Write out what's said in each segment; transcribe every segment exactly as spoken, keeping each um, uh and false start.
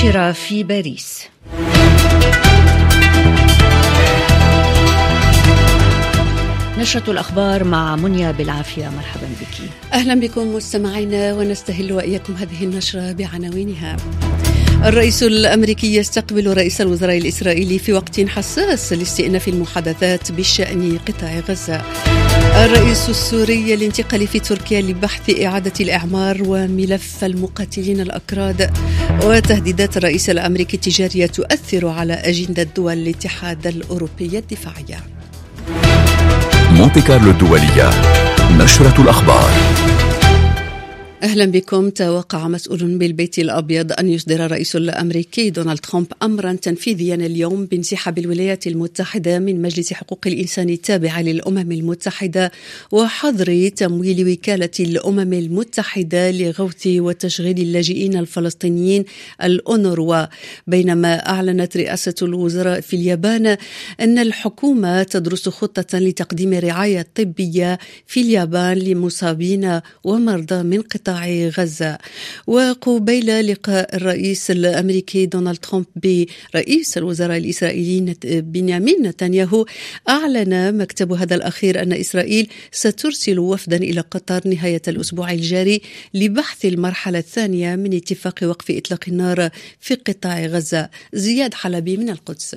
القاهرة في باريس. نشرة الأخبار مع منيا بالعافية، مرحبا بك. أهلا بكم مستمعينا، ونستهل وإياكم هذه النشرة بعناوينها. الرئيس الأمريكي يستقبل رئيس الوزراء الإسرائيلي في وقت حساس لاستئناف المحادثات بشأن قطاع غزة. الرئيس السوري الانتقالي في تركيا لبحث إعادة الإعمار وملف المقاتلين الأكراد. وتهديدات الرئيس الأمريكي التجارية تؤثر على أجندة دول الاتحاد الأوروبي الدفاعية. مونتي كارلو الدولية، نشرة الأخبار. أهلا بكم. توقع مسؤول بالبيت الأبيض أن يصدر الرئيس الأمريكي دونالد ترامب أمرا تنفيذيا اليوم بانسحاب الولايات المتحدة من مجلس حقوق الإنسان التابع للأمم المتحدة وحظر تمويل وكالة الأمم المتحدة لغوث وتشغيل اللاجئين الفلسطينيين الأونروا. بينما أعلنت رئاسة الوزراء في اليابان أن الحكومة تدرس خطة لتقديم رعاية طبية في اليابان لمصابين ومرضى من قطاع غزة. وقبيل لقاء الرئيس الأمريكي دونالد ترامب برئيس الوزراء الإسرائيلي بنيامين نتنياهو، أعلن مكتب هذا الأخير أن إسرائيل سترسل وفدا إلى قطر نهاية الأسبوع الجاري لبحث المرحلة الثانية من اتفاق وقف إطلاق النار في قطاع غزة. زياد حلبي من القدس.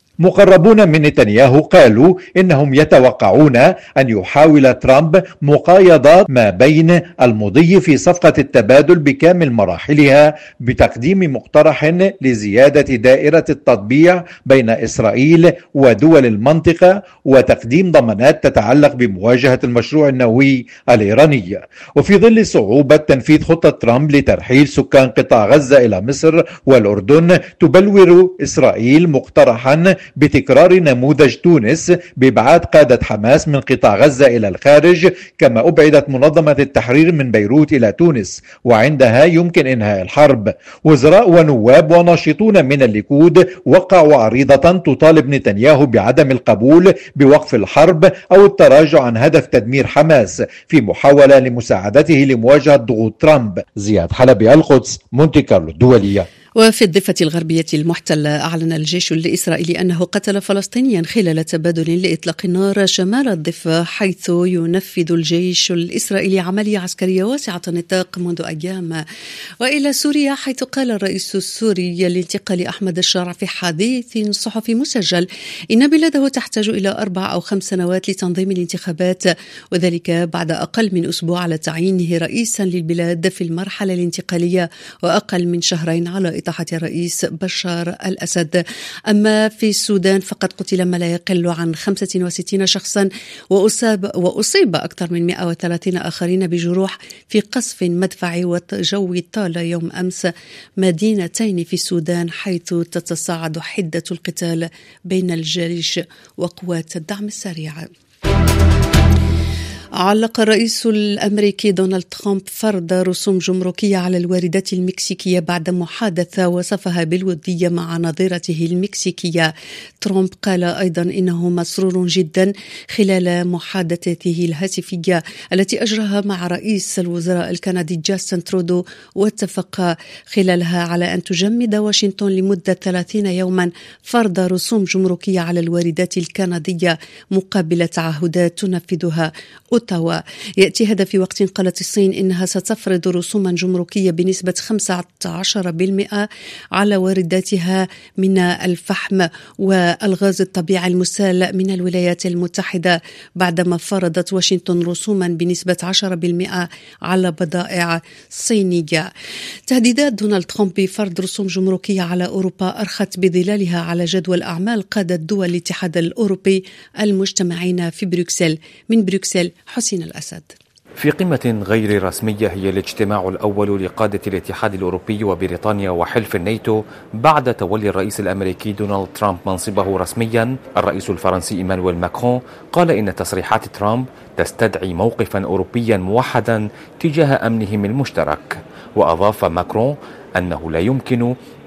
مقربون من نتنياهو قالوا إنهم يتوقعون أن يحاول ترامب مقايضة ما بين المضي في صفقة التبادل بكامل مراحلها بتقديم مقترح لزيادة دائرة التطبيع بين إسرائيل ودول المنطقة وتقديم ضمانات تتعلق بمواجهة المشروع النووي الإيراني. وفي ظل صعوبة تنفيذ خطة ترامب لترحيل سكان قطاع غزة إلى مصر والأردن، تبلور إسرائيل مقترحا بتكرار نموذج تونس بإبعاد قادة حماس من قطاع غزة إلى الخارج، كما أبعدت منظمة التحرير من بيروت إلى تونس، وعندها يمكن إنهاء الحرب. وزراء ونواب وناشطون من الليكود وقعوا عريضة تطالب نتنياهو بعدم القبول بوقف الحرب أو التراجع عن هدف تدمير حماس في محاولة لمساعدته لمواجهة ضغوط ترامب. زياد حلبي، القدس، مونتي كارلو الدولية. وفي الضفة الغربية المحتلة، أعلن الجيش الإسرائيلي أنه قتل فلسطينيا خلال تبادل لإطلاق النار شمال الضفة، حيث ينفذ الجيش الإسرائيلي عملية عسكرية واسعة النطاق منذ أيام. وإلى سوريا، حيث قال الرئيس السوري الانتقالي أحمد الشارع في حديث صحفي مسجل إن بلاده تحتاج إلى أربع أو خمس سنوات لتنظيم الانتخابات، وذلك بعد أقل من أسبوع على تعيينه رئيسا للبلاد في المرحلة الانتقالية وأقل من شهرين على تحت الرئيس بشار الأسد. أما في السودان فقد قتل ما لا يقل عن خمسة وستين شخصا وأصاب, وأصيب أكثر من مئة وثلاثين آخرين بجروح في قصف مدفعي وجوي طال يوم أمس مدينتين في السودان، حيث تتصاعد حدة القتال بين الجيش وقوات الدعم السريع. علق الرئيس الأمريكي دونالد ترامب فرض رسوم جمركية على الواردات المكسيكية بعد محادثة وصفها بالودية مع نظيرته المكسيكية. ترامب قال أيضا إنه مسرور جدا خلال محادثته الهاتفية التي أجراها مع رئيس الوزراء الكندي جاستن ترودو، واتفق خلالها على أن تجمد واشنطن لمدة ثلاثين يوما فرض رسوم جمركية على الواردات الكندية مقابل تعهدات تنفذها أوتاوا. يأتي هذا في وقت قالت الصين إنها ستفرض رسوما جمركية بنسبة خمسة عشر بالمئة على وارداتها من الفحم والغاز الطبيعي المسال من الولايات المتحدة، بعدما فرضت واشنطن رسوما بنسبة عشرة بالمئة على بضائع صينية. تهديدات دونالد ترامب بفرض رسوم جمركية على أوروبا أرخت بظلالها على جدول أعمال قادة دول الاتحاد الأوروبي المجتمعين في بروكسل. من بروكسل، حسين الأسد. في قمة غير رسمية هي الاجتماع الأول لقادة الاتحاد الأوروبي وبريطانيا وحلف الناتو بعد تولي الرئيس الأمريكي دونالد ترامب منصبه رسميا. الرئيس الفرنسي إيمانويل ماكرون قال إن تصريحات ترامب تستدعي موقفا أوروبيا موحدا تجاه أمنهم المشترك. وأضاف ماكرون أنه لا يمكن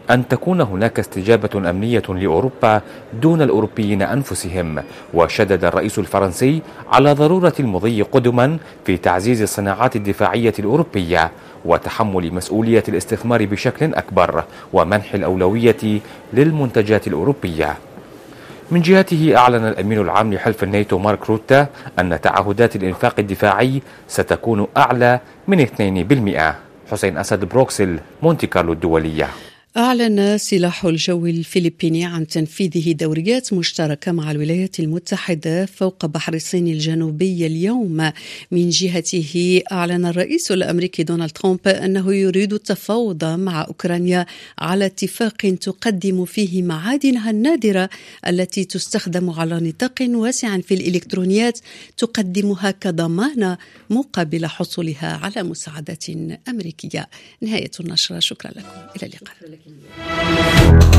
أن تكون هناك استجابة أمنية لأوروبا دون الأوروبيين أنفسهم. وشدد الرئيس الفرنسي على ضرورة المضي قدما في تعزيز الصناعات الدفاعية الأوروبية وتحمل مسؤولية الاستثمار بشكل أكبر ومنح الأولوية للمنتجات الأوروبية. من جهته أعلن الأمين العام لحلف الناتو مارك روتا أن تعهدات الإنفاق الدفاعي ستكون أعلى من اثنين بالمئة. حسين أسد، بروكسل، مونتي كارلو الدولية. أعلن سلاح الجو الفلبيني عن تنفيذ دوريات مشتركة مع الولايات المتحدة فوق بحر الصين الجنوبي اليوم. من جهته أعلن الرئيس الأمريكي دونالد ترامب أنه يريد التفاوض مع أوكرانيا على اتفاق تقدم فيه معادنها النادرة التي تستخدم على نطاق واسع في الإلكترونيات، تقدمها كضمانة مقابل حصولها على مساعدات أمريكية. نهاية النشرة، شكرا لكم، إلى اللقاء.